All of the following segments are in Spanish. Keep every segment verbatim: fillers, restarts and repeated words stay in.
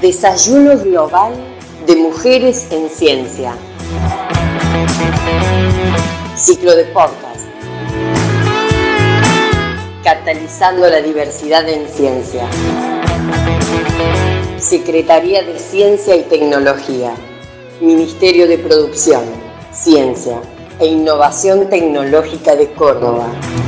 Desayuno global de mujeres en ciencia. Ciclo de podcast. Catalizando la diversidad en ciencia. Secretaría de Ciencia y Tecnología. Ministerio de Producción, Ciencia e Innovación Tecnológica de Córdoba.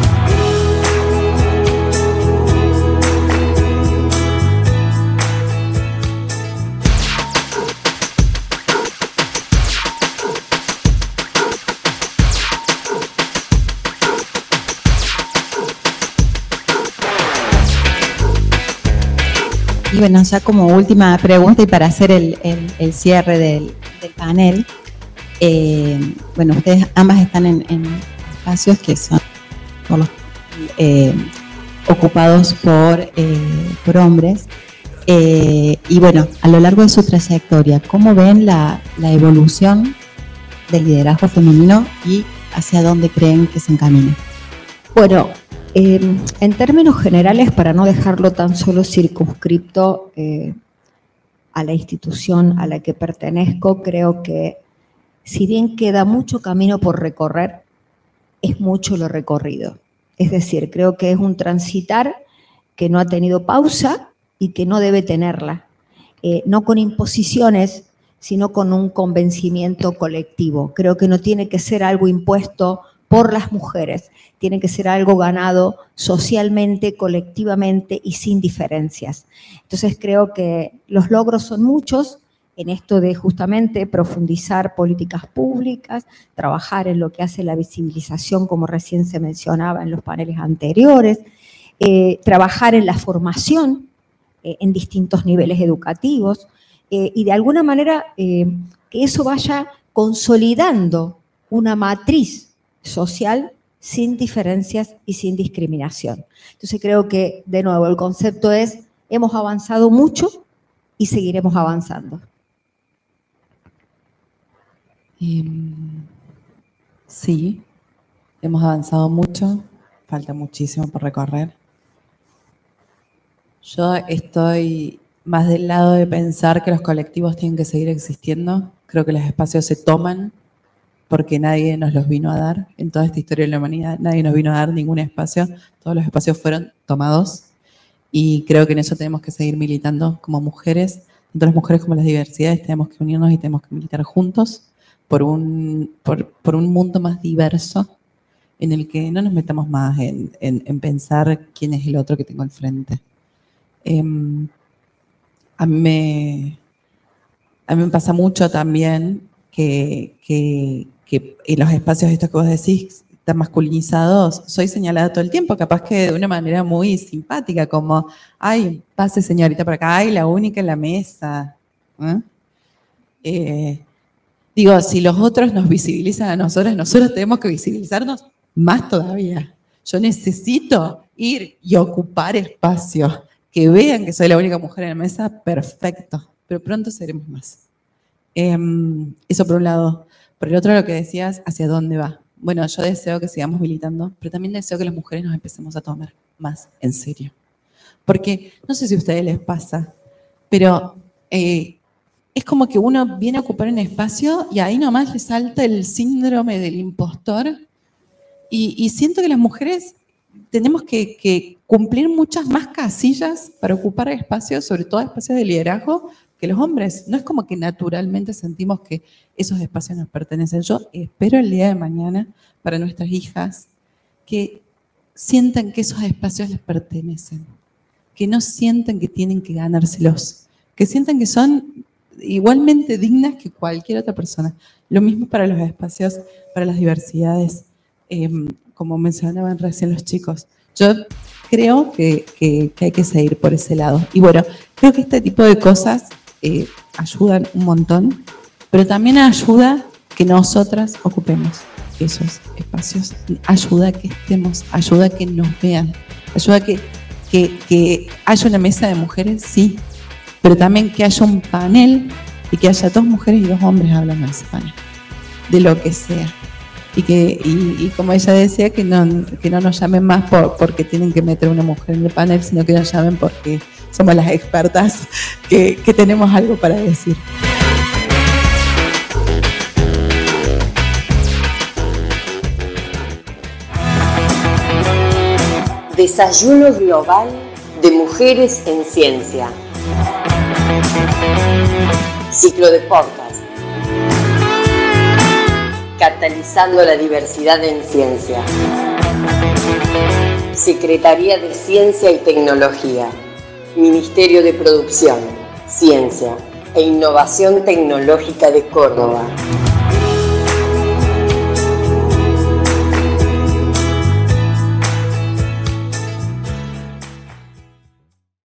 Y bueno, ya como última pregunta y para hacer el, el, el cierre del, del panel, eh, bueno, ustedes ambas están en, en espacios que son por los, eh, ocupados por, eh, por hombres, eh, y bueno, a lo largo de su trayectoria, ¿cómo ven la, la evolución del liderazgo femenino y hacia dónde creen que se encamina? Bueno, Eh, en términos generales, para no dejarlo tan solo circunscripto eh, a la institución a la que pertenezco, creo que si bien queda mucho camino por recorrer, es mucho lo recorrido. Es decir, creo que es un transitar que no ha tenido pausa y que no debe tenerla, eh, no con imposiciones, sino con un convencimiento colectivo. Creo que no tiene que ser algo impuesto por las mujeres, tiene que ser algo ganado socialmente, colectivamente y sin diferencias. Entonces creo que los logros son muchos en esto de justamente profundizar políticas públicas, trabajar en lo que hace la visibilización, como recién se mencionaba en los paneles anteriores, eh, trabajar en la formación eh, en distintos niveles educativos eh, y de alguna manera eh, que eso vaya consolidando una matriz social sin diferencias y sin discriminación. Entonces creo que, de nuevo, el concepto es, hemos avanzado mucho y seguiremos avanzando. Sí, hemos avanzado mucho, falta muchísimo por recorrer. Yo estoy más del lado de pensar que los colectivos tienen que seguir existiendo. Creo que los espacios se toman porque nadie nos los vino a dar. En toda esta historia de la humanidad, nadie nos vino a dar ningún espacio. Todos los espacios fueron tomados. Y creo que en eso tenemos que seguir militando como mujeres. Tanto las mujeres como las diversidades tenemos que unirnos y tenemos que militar juntos por un, por, por un mundo más diverso en el que no nos metamos más en, en, en pensar quién es el otro que tengo al frente. Eh, a, mí me, a mí me pasa mucho también que... que que en los espacios estos que vos decís tan masculinizados, soy señalada todo el tiempo, capaz que de una manera muy simpática, como, ay, pase señorita por acá, ay, la única en la mesa. ¿Eh? Eh, digo, si los otros nos visibilizan a nosotros, nosotros tenemos que visibilizarnos más todavía. Yo necesito ir y ocupar espacios, que vean que soy la única mujer en la mesa, perfecto, pero pronto seremos más. Eh, eso por un lado. Por el otro, lo que decías, ¿hacia dónde va? Bueno, yo deseo que sigamos militando, pero también deseo que las mujeres nos empecemos a tomar más en serio. Porque, no sé si a ustedes les pasa, pero eh, es como que uno viene a ocupar un espacio y ahí nomás le salta el síndrome del impostor. Y, y siento que las mujeres tenemos que, que cumplir muchas más casillas para ocupar espacios, sobre todo espacios de liderazgo, que los hombres. No es como que naturalmente sentimos que esos espacios nos pertenecen. Yo espero el día de mañana para nuestras hijas que sientan que esos espacios les pertenecen, que no sientan que tienen que ganárselos, que sientan que son igualmente dignas que cualquier otra persona. Lo mismo para los espacios, para las diversidades, eh, como mencionaban recién los chicos. Yo creo que, que, que hay que seguir por ese lado. Y bueno, creo que este tipo de cosas eh, ayudan un montón, pero también ayuda que nosotras ocupemos esos espacios, ayuda a que estemos, ayuda a que nos vean, ayuda a que, que, que haya una mesa de mujeres, sí, pero también que haya un panel y que haya dos mujeres y dos hombres hablando de ese panel, de lo que sea. Y, que, y, y como ella decía, que no, que no nos llamen más por, porque tienen que meter una mujer en el panel, sino que nos llamen porque somos las expertas que, que tenemos algo para decir. Desayuno global de mujeres en ciencia. Ciclo de podcast. Catalizando la diversidad en ciencia. Secretaría de Ciencia y Tecnología. Ministerio de Producción, Ciencia e Innovación Tecnológica de Córdoba.